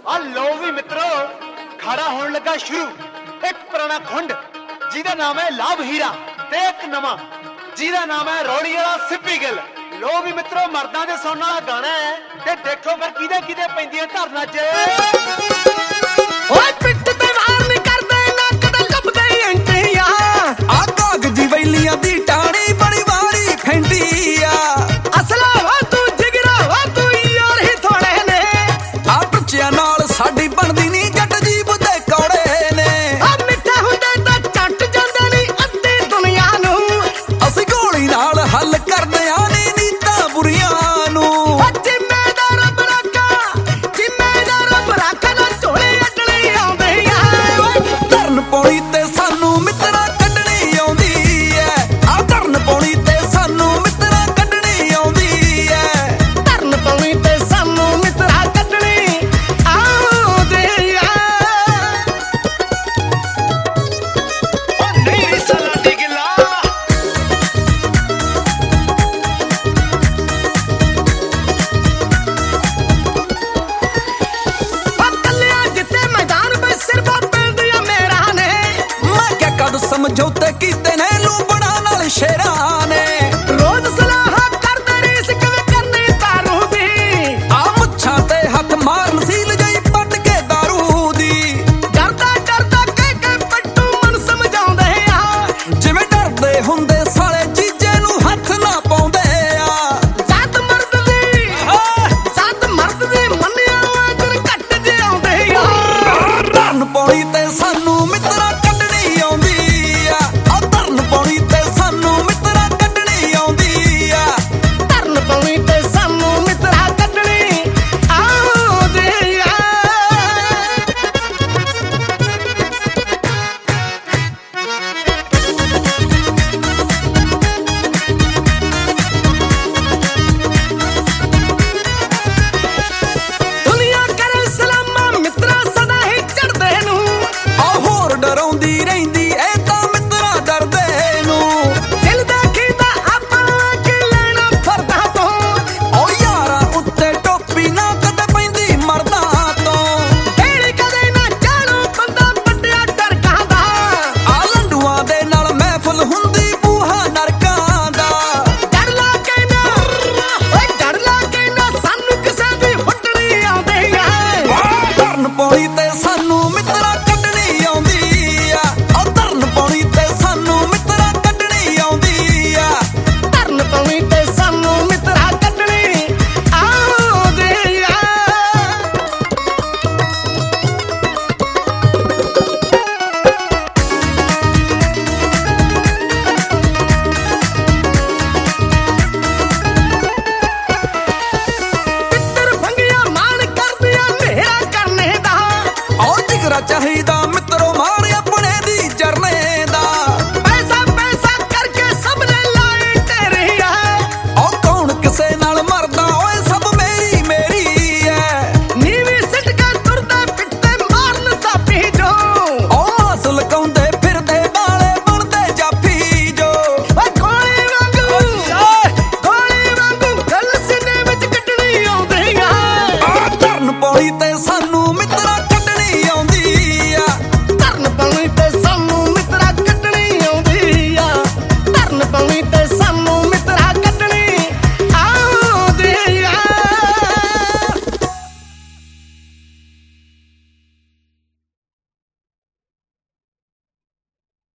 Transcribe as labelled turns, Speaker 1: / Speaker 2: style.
Speaker 1: ਆ ਲੋ ਵੀ ਮਿੱਤਰੋ ਖੜਾ ਹੋਣ ਲੱਗਾ ਸ਼ੁਰੂ ਇੱਕ ਪੁਰਾਣਾ ਖੁੰਡ ਜਿਹਦਾ ਨਾਮ ਹੈ ਲਾਭ ਹੀਰਾ ਤੇ ਇੱਕ ਨਵਾਂ ਜਿਹਦਾ ਨਾਮ ਹੈ ਰੌੜੀ ਵਾਲਾ ਸਿੱਪੀ ਗਿੱਲ। ਲੋ ਵੀ ਮਿੱਤਰੋ ਮਰਦਾਂ ਦੇ ਸੁਣਨ ਵਾਲਾ ਗਾਣਾ ਹੈ ਤੇ ਦੇਖੋ ਫਿਰ ਕਿਹਦੇ ਕਿਹਦੇ ਪੈਂਦੀਆਂ ਧਰਨਾ 'ਚ।
Speaker 2: ਓਏ ਪਿੱਟ ਤੇ ਵਾਰ ਨਹੀਂ ਕਰਦੇ ਨਾ ਕਦੇ ਲੱਭਦੇ ਐਂਟੀਆਂ ਆ ਕਾਗਜ਼ੀ ਵੈਲੀਆਂ ਦੀ ਟਾਣੀ ਬੜੀ ਵਾਰੀ ਖੈਂਦੀ ਆ ਅਸਲਾ ਵਾ ਤੂੰ ਜਿਗਰਾ ਵਾ ਤੂੰ ਯਾਰ ਹੀ ਥੋੜੇ ਨੇ ਆ ਬੱਚਿਆਂ ਨਾਲ ਸਾਡੀ ਬਣਦੀ ਨਹੀਂ ਜੱਟ ਜੀਬ ਦੇ ਕੌੜੇ ਨੇ ਆ ਮਿੱਠਾ ਹੁੰਦੇ ਤਾਂ ਚੱਟ ਜਾਂਦੇ ਨਹੀਂ ਅੱਧੀ ਦੁਨੀਆ ਨੂੰ ਅਸੀਂ ਗੋਲੀ ਨਾਲ ਹੱਲ ਕਰਦੇ ਆ ਨੀ ਨੀਤਾਂ ਬੁਰੀਆਂ ਨੂੰ ਜ਼ਿੰਮੇਦਾਰ ਰੱਬ ਰਾਖਾ ਨਾ ਝੋਲੇ ਅੱਡਣੇ ਆਉਂਦੇ ਆ ਧਰਨ ਪੌੜੀ ਤੇ ਸਾਨੂੰ ਮਿੱਤਰਾਂ ਕੱਢਣੀ ਆਉਂਦੀ ਐ ਆ ਧਰਨ ਪੌੜੀ ਤੇ ਸਾਨੂੰ ਮਿੱਤਰਾਂ ਕੱਢਣੀ ਆਉਂਦੀ ਐ ਧਰਨ ਪੌੜੀ ਤੇ ਸਾਨੂੰ ਮਿੱਤਰਾਂ ਕੱਢਣੀ ਆਉਂਦੀ ਐ।
Speaker 1: ਓ ਨਹੀਂ ਸਲਾਟੀ ਗਿੱਲਾ
Speaker 2: ਸਮਝੌਤੇ ਕੀਤੇ ਨੇ ਲੂਬਣਾ ਨਾਲ ਸ਼ੇਰਾਂ ਨੇ ਰੋਜ਼ ਸਲਾਹਾਂ ਕਰਦੇ ਰੀਸ ਕਿਵੇਂ ਕਰਨੀ ਤਾਰੂ ਦੀ ਆ ਮੁੱਛਾਂ ਤੇ ਹੱਥ ਮਾਰਨ ਸੀਲ ਜਈ ਪੱਟ ਕੇ ਦਾਰੂ ਦੀ ਡਰਦਾ ਡਰਦਾ ਕਹਿ ਪੱਟੂ ਮਨ ਸਮਝਾਉਂਦੇ ਆ ਜਿਵੇਂ ਡਰਦੇ ਹੁੰਦੇ ਸਾਲੇ ਜੀਜੇ ਨੂੰ ਹੱਥ ਨਾ ਪਾਉਂਦੇ ਆ ਸੱਤ ਮਰਦ ਦੀ ਮੰਨਿਆ ਅਗਰ ਘੱਟ ਜੇ ਆਉਂਦੇ ਆ ਧਰਨ ਪੌੜੀ ਤੇ ਸਾਨੂੰ ਮਿੱਤਰਾਂ ਕੱਢਣੀ ਆਉਂਦੀ ਡਰਾਉਂਦੀ ਰਹਿੰਦੀ ਐ ਤਾਂ ਮਿੱਤਰਾਂ ਡਰਦੇ ਨੂੰ ਦਿਲ ਦੇਖੀਦਾ ਆਪਾਂ ਕਿ ਲੈਣਾ ਫਰਦਾਂ ਤੋਂ ਓ ਯਾਰਾਂ ਉੱਤੇ ਟੋਪੀ ਨਾ ਕਦੇ ਪੈਂਦੀ ਮਰਦਾਂ ਤੋਂ ਢੇੜੀ ਕਦੇ ਨਾ ਚਾਲੂ ਬੰਦਾ ਵੱਡਿਆ ਡਰਕਾਂ ਦਾ ਆ ਲੰਡੂਆਂ ਦੇ ਨਾਲ ਮਹਿਫਲ ਹੁੰਦੀ ਬੂਹਾ ਨਰਕਾਂ ਦਾ ਡਰ ਲਾ ਕੇ ਨਾ ਸਾਨੂੰ ਕਿਸੇ ਦੀ ਫੁੱਟਣੀ ਆਉਂਦੀ ਐ ਧਰਨ ਪੌੜੀ ਤੇ ਸਾਨੂੰ ਮਿੱਤਰਾਂ ਕੱਢਣੀ ਆਉਂਦੀ ਚਾਹੀਦਾ ਮਿੱਤਰੋ ਮਾਰ ਆਪਣੇ ਦੀ ਜਰਨੇ ਦਾ ਪੈਸਾ ਕਰਕੇ ਸਭ ਨੇ ਲਾਏ ਤੇਰੀ ਐ ਉਹ ਕੌਣ ਕਿਸੇ ਨਾਲ ਮਰਦਾ ਓਏ ਸਭ ਮੇਰੀ ਐ ਨੀਵੀਂ ਸਿੱਟ ਕੇ ਤੁਰਦਾ ਪਿੱਟੇ ਮਾਰਨ ਥਾਪੀ ਜੋ ਉਹ ਮਾਸ ਲਕਾਉਂਦੇ ਫਿਰਦੇ ਬਾਲੇ ਬਣਦੇ ਜਾਫੀ ਜੋ ਓਏ ਗੋਲੀ ਵਾਂਗੂ ਗੱਲ ਸੀਨੇ ਵਿੱਚ ਕੱਢਣੀ ਆਉਂਦੀ ਐ ਧਰਨ ਪੌੜੀ ਤੇ